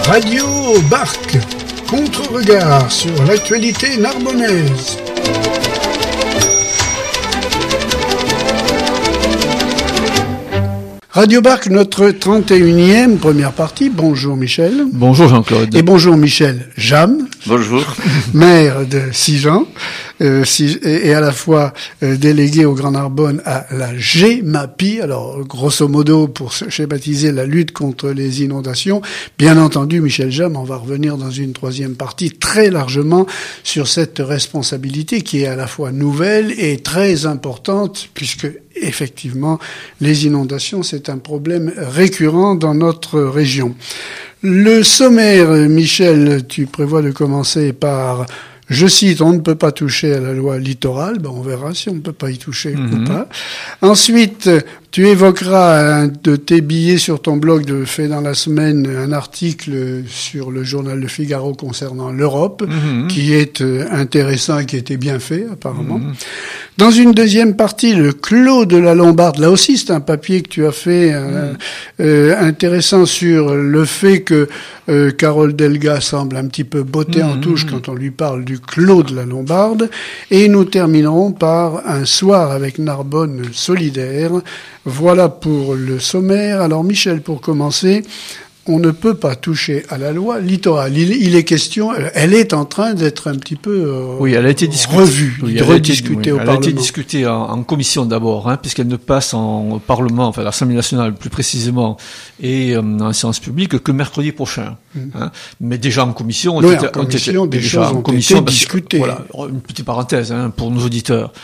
Radio Barque, contre-regard sur l'actualité narbonnaise. Radio Barque, notre 31e première partie. Bonjour Michel. Bonjour Jean-Claude. Et bonjour Michel Jam. Bonjour. Maire de Sigean, et à la fois délégué au Grand Narbonne à la GEMAPI. Alors, grosso modo, pour schématiser la lutte contre les inondations. Bien entendu, Michel Jam, on va revenir dans une troisième partie très largement sur cette responsabilité qui est à la fois nouvelle et très importante, puisque effectivement, les inondations, c'est un problème récurrent dans notre région. Le sommaire, Michel, tu prévois de commencer par, je cite, on ne peut pas toucher à la loi littorale. Ben, on verra si on ne peut pas y toucher ou pas. Ensuite, tu évoqueras un de tes billets sur ton blog fait dans la semaine, un article sur le journal Le Figaro concernant l'Europe, qui est intéressant et qui était bien fait, apparemment. Dans une deuxième partie, le clos de la Lombarde. Là aussi, c'est un papier que tu as fait intéressant sur le fait que Carole Delga semble un petit peu botter en touche quand on lui parle du clos de la Lombarde. Et nous terminerons par un soir avec Narbonne solidaire. Voilà pour le sommaire. Alors Michel, pour commencer, on ne peut pas toucher à la loi littorale. Il est question, elle est en train d'être un petit peu oui, elle a été discutée, revue, rediscutée au Parlement. Elle a été discutée en commission d'abord, puisqu'elle ne passe au Parlement, enfin à l'Assemblée nationale plus précisément, et en séance publique que mercredi prochain. Mais déjà en commission, des choses ont été discutées. Voilà, une petite parenthèse pour nos auditeurs.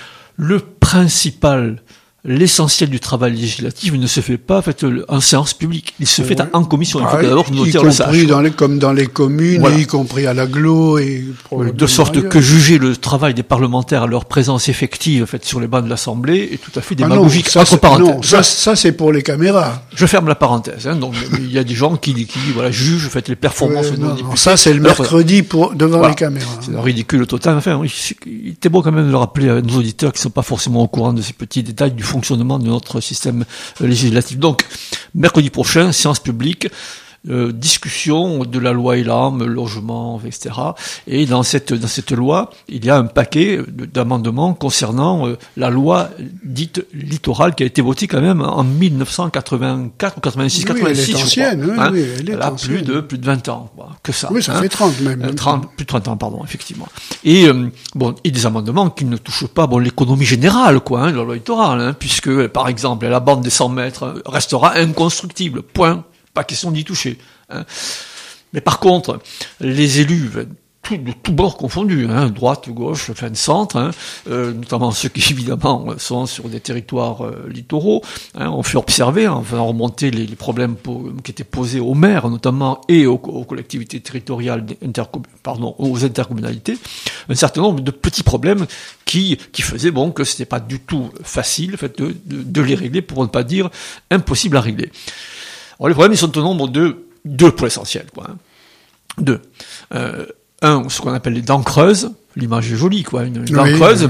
L'essentiel du travail législatif ne se fait pas en séance publique. Il se fait en commission. Il faut d'abord que nos auditeurs le sachent. Comme dans les communes, y compris à l'agglo. De sorte que juger le travail des parlementaires à leur présence effective sur les bancs de l'Assemblée est tout à fait démagogique. Ça c'est pour les caméras. Je ferme la parenthèse. Donc il y a des gens qui jugent les performances de nos députés. Ça c'est le mercredi devant les caméras. C'est un ridicule total. Enfin, il était beau quand même de le rappeler à nos auditeurs qui ne sont pas forcément au courant de ces petits détails du fonctionnement de notre système législatif. Donc, mercredi prochain, séance publique, discussion de la loi Elam, logement, etc. Et dans cette loi, il y a un paquet d'amendements concernant la loi dite littorale qui a été votée quand même en 1984 ou 86, 86. Elle est ancienne, elle a plus de 20 ans, que ça. Oui, ça fait 30 même. Plus de 30 ans, pardon, effectivement. Et et des amendements qui ne touchent pas l'économie générale, de la loi littorale, puisque par exemple la bande des 100 mètres restera inconstructible. Point. Pas question d'y toucher. Mais par contre, les élus, de tous bords confondus, droite, gauche, centre, notamment ceux qui évidemment sont sur des territoires littoraux, ont fait observer, en faisant remonter les problèmes qui étaient posés aux maires notamment et aux collectivités territoriales, aux intercommunalités, un certain nombre de petits problèmes qui faisaient que c'était pas du tout facile de les régler, pour ne pas dire impossible à régler. Alors, les problèmes, ils sont au nombre de deux pour l'essentiel, Deux. Un, ce qu'on appelle les dents creuses. L'image est jolie, une dent creuse.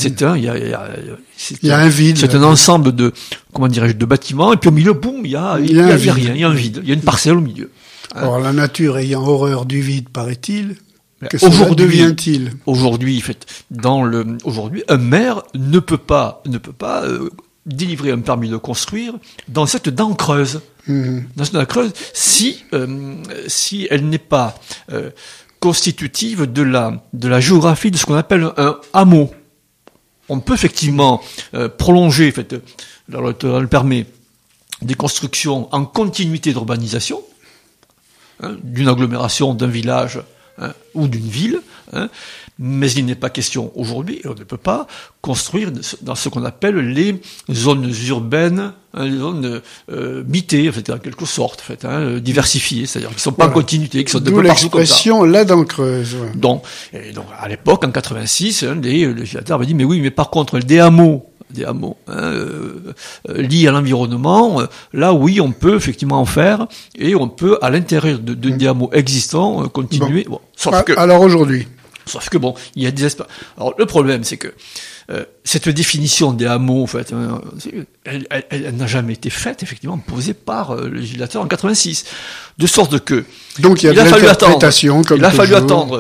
Il y a un vide. C'est un ensemble de bâtiments, et puis au milieu, boum, il y a rien, il y a un vide. Il y a une parcelle au milieu. Alors, la nature ayant horreur du vide, paraît-il. Que cela devient-il? Aujourd'hui, un maire ne peut pas délivrer un permis de construire dans cette dent creuse. Dans cette dent creuse, si elle n'est pas constitutive de la géographie de ce qu'on appelle un hameau. On peut effectivement prolonger, la loi littorale permet des constructions en continuité d'urbanisation, d'une agglomération, d'un village ou d'une ville, mais il n'est pas question aujourd'hui, et on ne peut pas construire dans ce qu'on appelle les zones urbaines, les zones mitées, en quelque sorte, diversifiées, c'est-à-dire qui ne sont pas en continuité, qui sont de peu partout comme ça. L'expression la dent creuse. Donc, à l'époque, en 86, les législateurs avaient dit, mais oui, mais par contre, des hameaux liés à l'environnement, là oui, on peut effectivement en faire, et on peut, à l'intérieur des hameaux existants, continuer. Alors aujourd'hui, Sauf que bon, il y a des espaces. Alors le problème, c'est que cette définition des hameaux, en fait, elle n'a jamais été faite, effectivement, posée par le législateur en 86. De sorte que donc il a fallu attendre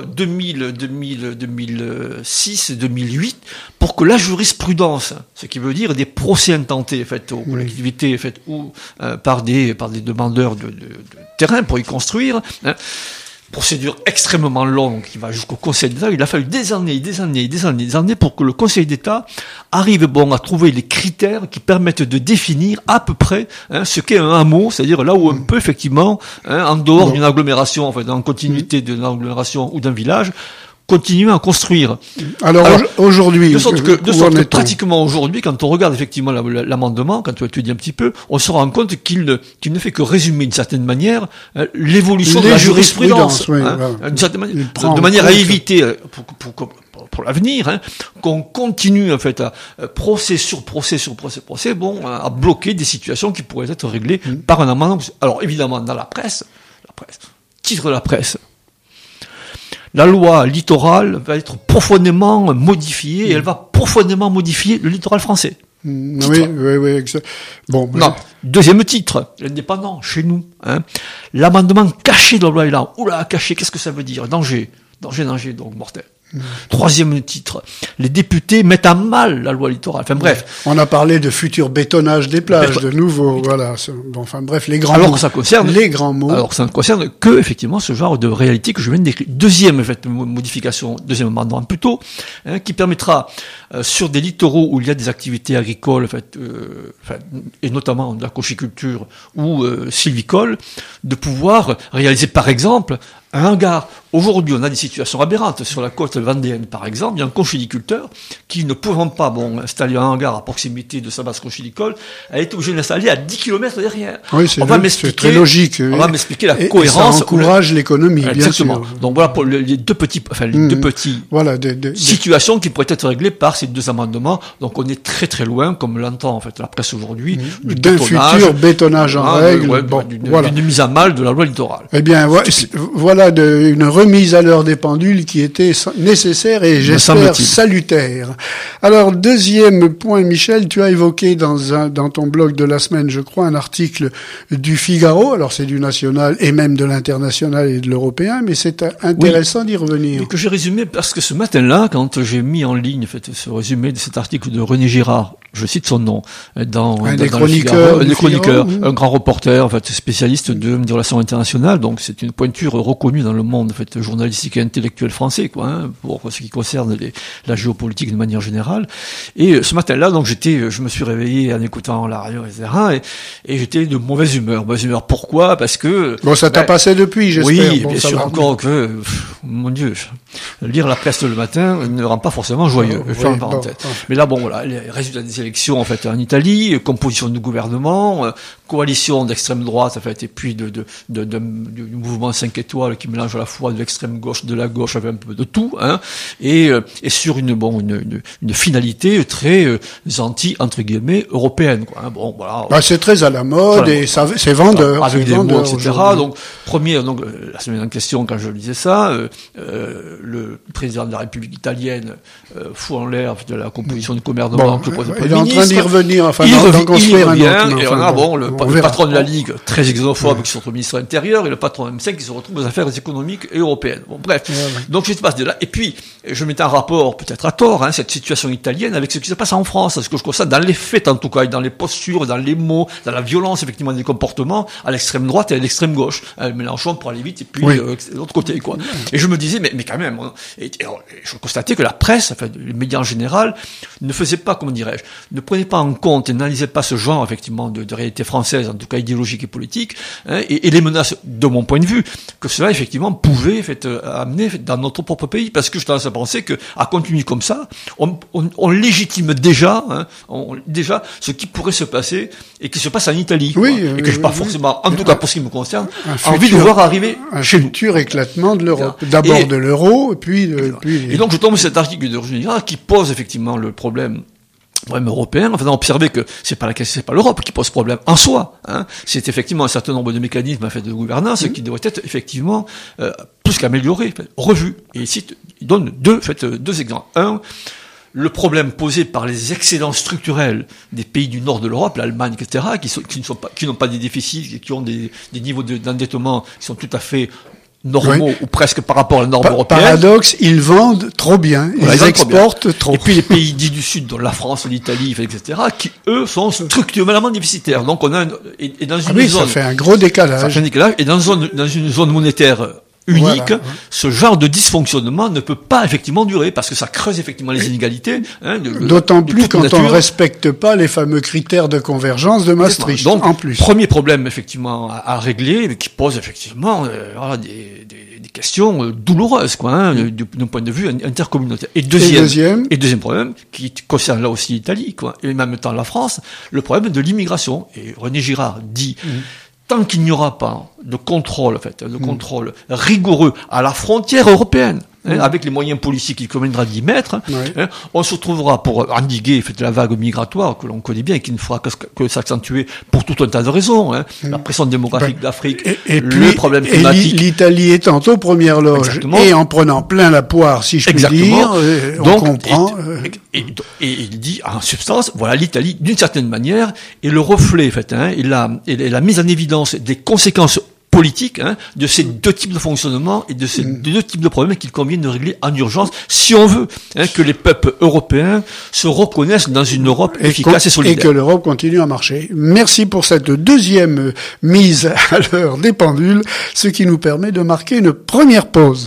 2006, 2008 pour que la jurisprudence, ce qui veut dire des procès intentés faits aux collectivités, faits ou par des demandeurs de terrain pour y construire, procédure extrêmement longue qui va jusqu'au Conseil d'État. Il a fallu des années pour que le Conseil d'État arrive à trouver les critères qui permettent de définir à peu près ce qu'est un hameau, c'est-à-dire là où on peut effectivement, en dehors d'une agglomération, en fait, en continuité d'une agglomération ou d'un village, continuer à construire. Alors aujourd'hui, de sorte que pratiquement aujourd'hui, quand on regarde effectivement l'amendement, quand on étudie un petit peu, on se rend compte qu'il ne fait que résumer d'une certaine manière l'évolution de la jurisprudence, d'une certaine manière, de manière à éviter pour l'avenir, qu'on continue en fait à procès sur procès, à bloquer des situations qui pourraient être réglées par un amendement. Alors évidemment, dans la presse, titre de la presse. La loi littorale va être profondément modifiée et elle va profondément modifier le littoral français. Oui. Bon. Non. Deuxième titre, l'indépendant, chez nous. L'amendement caché de la loi Elan. Oula, caché, qu'est-ce que ça veut dire? Danger, donc mortel. Troisième titre, les députés mettent à mal la loi littorale. Enfin bref. On a parlé de futur bétonnage des plages, de nouveau, voilà. Bon, enfin bref, les grands mots. Alors ça concerne les grands mots. Alors ça ne concerne que effectivement ce genre de réalité que je viens de décrire. Deuxième modification, deuxième amendement plutôt, qui permettra sur des littoraux où il y a des activités agricoles, et notamment de la cochiculture ou sylvicole, de pouvoir réaliser par exemple un hangar. Aujourd'hui, on a des situations aberrantes. Sur la côte vendéenne, par exemple, il y a un conchiliculteur qui, ne pouvant pas installer un hangar à proximité de sa base conchilicole, a été obligé de l'installer à 10 km derrière. Oui, c'est très logique. On va m'expliquer la cohérence. Ça encourage l'économie, bien sûr. Donc voilà pour les deux petits situations qui pourraient être réglées par ces deux amendements. Donc on est très très loin, comme l'entend en fait la presse aujourd'hui, d'un futur bétonnage en règle. D'une mise à mal de la loi littorale. Eh bien, voilà une remise à l'heure des pendules qui était nécessaire et j'espère salutaire. Alors, deuxième point, Michel, tu as évoqué dans ton blog de la semaine, je crois, un article du Figaro. Alors, c'est du national et même de l'international et de l'européen, mais c'est intéressant d'y revenir. Et que j'ai résumé parce que ce matin-là, quand j'ai mis en ligne ce résumé de cet article de René Girard, je cite son nom, dans des chroniqueurs, un grand reporter, en fait, spécialiste des relations internationales, donc c'est une pointure reconnue dans le monde, en fait, journalistique et intellectuel français, pour ce qui concerne la géopolitique de manière générale. Et ce matin-là, donc je me suis réveillé en écoutant la radio, etc., et j'étais de mauvaise humeur. Pourquoi? Parce que... Bon, ça t'a passé depuis, j'espère. Oui, bien sûr, encore que, mon Dieu, lire la presse le matin ne rend pas forcément joyeux. Je fais une parenthèse. Mais là, les résultats des élections, en fait, en Italie, composition du gouvernement, coalition d'extrême droite, en fait, et puis du mouvement 5 étoiles qui mélange à la fois de l'extrême gauche, de la gauche, avec un peu de tout, et sur une finalité très entre guillemets, européenne, c'est très à la mode, et ça, c'est vendeur. Avec des mots, etc. Donc, la semaine en question, quand je lisais ça, le président de la République italienne fout en l'air de la composition du gouvernement que propose le Premier ministre. Il est en train d'y revenir, d'en construire un autre. Et on a le patron de la Ligue, très xénophobe, qui se retrouve ministre de l'Intérieur, et le patron de M5 qui se retrouve aux affaires économiques et européennes. Bon, bref. Donc, je passe de là. Et puis, je mets en rapport, peut-être à tort, cette situation italienne avec ce qui se passe en France. Ce que je constate dans les faits, en tout cas, et dans les postures, dans les mots, dans la violence, effectivement, des comportements, à l'extrême droite et à l'extrême gauche. Mélenchon pour aller vite, et puis, de l'autre côté, quoi. Et je me disais, mais quand même, je constatais que la presse, enfin, les médias en général, ne faisaient pas, ne prenaient pas en compte et n'analysaient pas ce genre, effectivement, de réalité française, en tout cas idéologique et politique, et les menaces, de mon point de vue, que cela, effectivement, pouvait, amener dans notre propre pays, parce que je tendance à penser que, à continuer comme ça, on légitime déjà ce qui pourrait se passer et qui se passe en Italie. Et que je n'ai pas forcément, en tout cas pour ce qui me concerne, envie de voir arriver chez nous. Un futur éclatement de l'Europe. D'abord de l'euro, et puis... Et donc je tombe sur cet article de René Girard qui pose effectivement le problème problème européen, en faisant observer que c'est pas l'Europe qui pose problème en soi, hein. C'est effectivement un certain nombre de mécanismes en fait de gouvernance qui devraient être effectivement plus qu'améliorés, revus. Et ici, il donne deux exemples. Un, le problème posé par les excédents structurels des pays du nord de l'Europe, l'Allemagne, etc., qui n'ont pas des déficits, et qui ont des niveaux d'endettement qui sont tout à fait normaux, ou presque par rapport à la norme européenne. Paradoxe, ils vendent trop bien, ils exportent trop. Et puis les pays dits du Sud, dont la France, l'Italie, etc., qui eux sont structurellement déficitaires. Donc on a et dans une zone, ça fait un gros décalage. Ça fait un décalage. Et dans une zone monétaire unique, ce genre de dysfonctionnement ne peut pas effectivement durer, parce que ça creuse effectivement les inégalités. Hein, d'autant plus quand on ne respecte pas les fameux critères de convergence de Maastricht. Donc, en plus. Premier problème effectivement à régler, mais qui pose effectivement des questions douloureuses, quoi, hein, d'un point de vue intercommunautaire. Et deuxième problème, qui concerne là aussi l'Italie, quoi, et en même temps la France, le problème de l'immigration. Et René Girard dit. Tant qu'il n'y aura pas de contrôle, contrôle rigoureux à la frontière européenne, avec les moyens politiques qu'il conviendra d'y mettre, on se retrouvera pour endiguer la vague migratoire que l'on connaît bien et qui ne fera que s'accentuer pour tout un tas de raisons, la pression démographique d'Afrique, le problème climatique. L'Italie étant aux premières loges et en prenant plein la poire, si je puis dire, on comprend. Et il dit, en substance, voilà, l'Italie, d'une certaine manière, est le reflet, et la mise en évidence des conséquences politiques, de ces deux types de fonctionnement et de ces deux types de problèmes qu'il convient de régler en urgence, si on veut que les peuples européens se reconnaissent dans une Europe efficace et solidaire. Et que l'Europe continue à marcher. Merci pour cette deuxième mise à l'heure des pendules, ce qui nous permet de marquer une première pause.